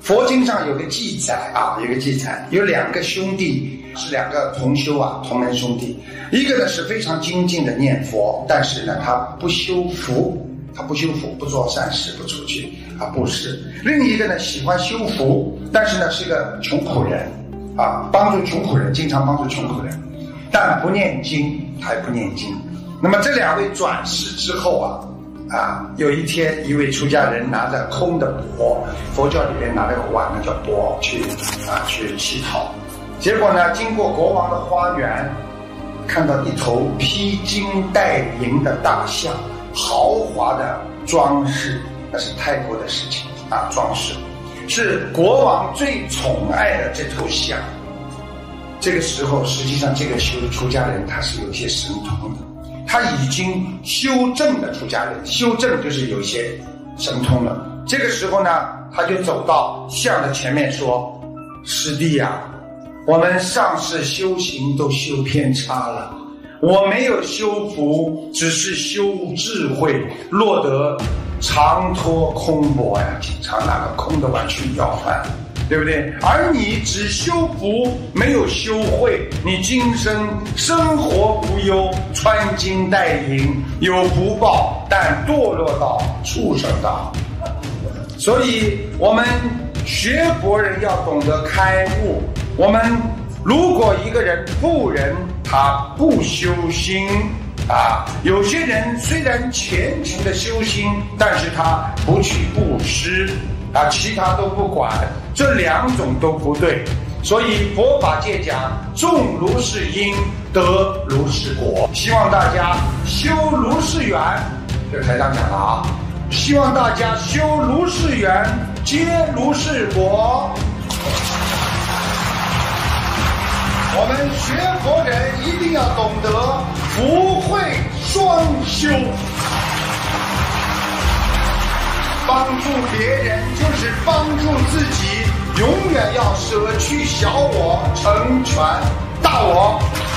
佛经上有个记载啊，有两个兄弟，是两个同修啊，同门兄弟。一个呢是非常精进的念佛，但是呢他不修福，不做善事，不出去啊布施。另一个呢喜欢修福，但是呢是个穷苦人啊，帮助穷苦人，经常帮助穷苦人，但不念经，他也不念经。那么这两位转世之后有一天，一位出家人拿着空的钵，佛教里面拿了个碗，那叫钵，去乞讨。结果呢，经过国王的花园，看到一头披金戴银的大象，豪华的装饰，那是泰国的事情啊，装饰是国王最宠爱的这头象。这个时候，实际上这个出家人他是有些神通的。他已经修正的出家人，修正就是有些神通了。这个时候呢，他就走到象的前面说：“师弟呀，我们上世修行都修偏差了，我没有修福，只是修智慧，落得常托空钵呀，经常拿个空的碗去要饭。”对不对？而你只修福，没有修慧，你今生生活无忧，穿金戴银，有福报，但堕落到畜生道。所以我们学佛人要懂得开悟。我们如果一个人富人，他不修心有些人虽然虔诚的修心，但是他不去布施其他都不管，这两种都不对。所以佛法界讲种如是因，得如是果。希望大家修如是缘，这台长讲了希望大家修如是缘，皆如是果。我们学佛人一定要懂得福慧双修。帮助别人就是帮助自己，永远要舍去小我，成全大我。